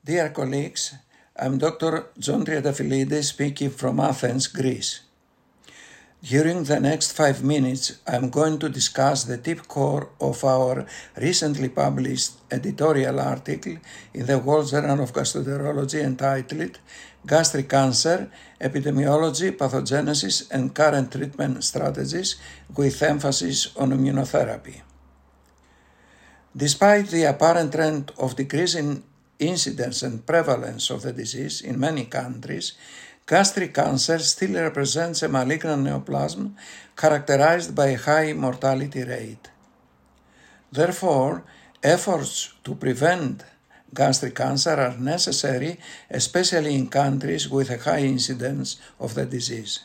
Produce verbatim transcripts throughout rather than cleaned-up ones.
Dear colleagues, I'm Doctor John Triantafyllidis speaking from Athens, Greece. During the next five minutes, I'm going to discuss the deep core of our recently published editorial article in the World Journal of Gastroenterology entitled Gastric Cancer, Epidemiology, Pathogenesis and Current Treatment Strategies with emphasis on immunotherapy. Despite the apparent trend of decreasing incidence and prevalence of the disease in many countries, gastric cancer still represents a malignant neoplasm characterized by a high mortality rate. Therefore, efforts to prevent gastric cancer are necessary, especially in countries with a high incidence of the disease.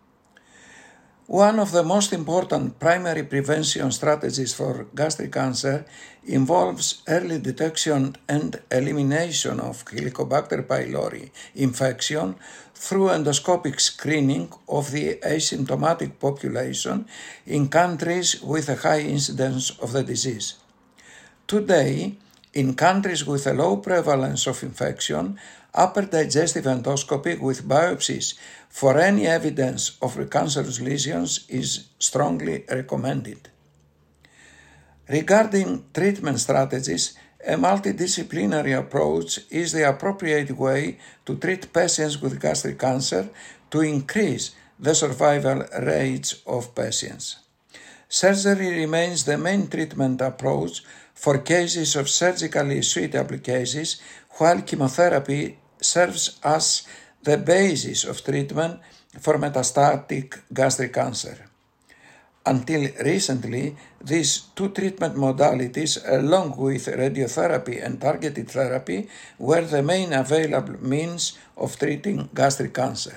One of the most important primary prevention strategies for gastric cancer involves early detection and elimination of Helicobacter pylori infection through endoscopic screening of the asymptomatic population in countries with a high incidence of the disease. Today, in countries with a low prevalence of infection, upper digestive endoscopy with biopsies for any evidence of precancerous lesions is strongly recommended. Regarding treatment strategies, a multidisciplinary approach is the appropriate way to treat patients with gastric cancer to increase the survival rates of patients. Surgery remains the main treatment approach for cases of surgically suitable cases, while chemotherapy serves as the basis of treatment for metastatic gastric cancer. Until recently, these two treatment modalities, along with radiotherapy and targeted therapy, were the main available means of treating gastric cancer.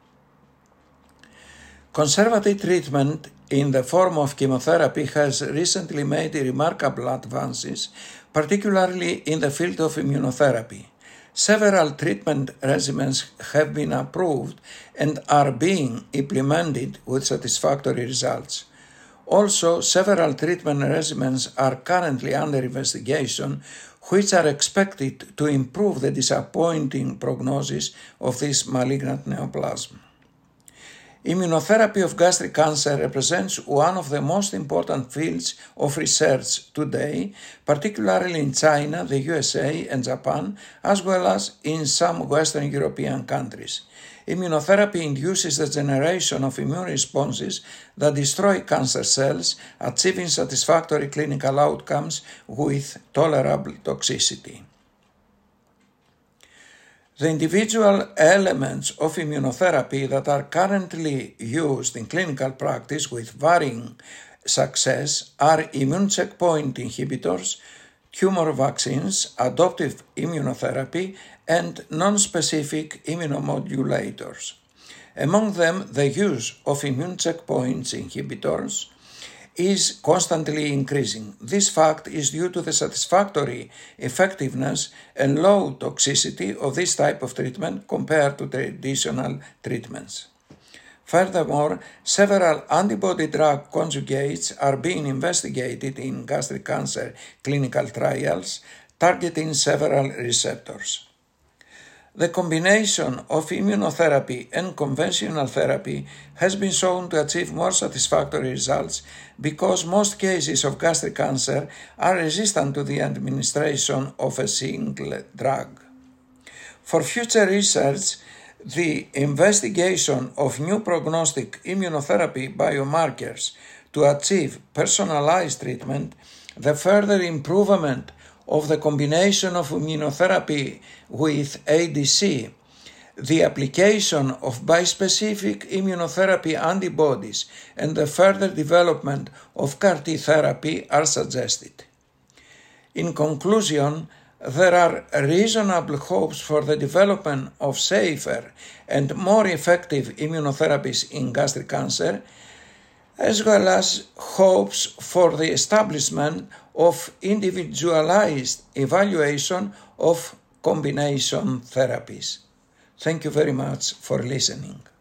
Conservative treatment in the form of chemotherapy has recently made remarkable advances, particularly in the field of immunotherapy. Several treatment regimens have been approved and are being implemented with satisfactory results. Also, several treatment regimens are currently under investigation, which are expected to improve the disappointing prognosis of this malignant neoplasm. Immunotherapy of gastric cancer represents one of the most important fields of research today, particularly in China, the U S A, and Japan, as well as in some Western European countries. Immunotherapy induces the generation of immune responses that destroy cancer cells, achieving satisfactory clinical outcomes with tolerable toxicity. The individual elements of immunotherapy that are currently used in clinical practice with varying success are immune checkpoint inhibitors, tumor vaccines, adoptive immunotherapy, and non-specific immunomodulators. Among them, the use of immune checkpoint inhibitors is constantly increasing. This fact is due to the satisfactory effectiveness and low toxicity of this type of treatment compared to traditional treatments. Furthermore, several antibody-drug conjugates are being investigated in gastric cancer clinical trials, targeting several receptors. The combination of immunotherapy and conventional therapy has been shown to achieve more satisfactory results because most cases of gastric cancer are resistant to the administration of a single drug. For future research, the investigation of new prognostic immunotherapy biomarkers to achieve personalized treatment, the further improvement of the combination of immunotherapy with A D C, the application of bispecific immunotherapy antibodies, and the further development of C A R T therapy are suggested. In conclusion, there are reasonable hopes for the development of safer and more effective immunotherapies in gastric cancer, as well as hopes for the establishment of individualized evaluation of combination therapies. Thank you very much for listening.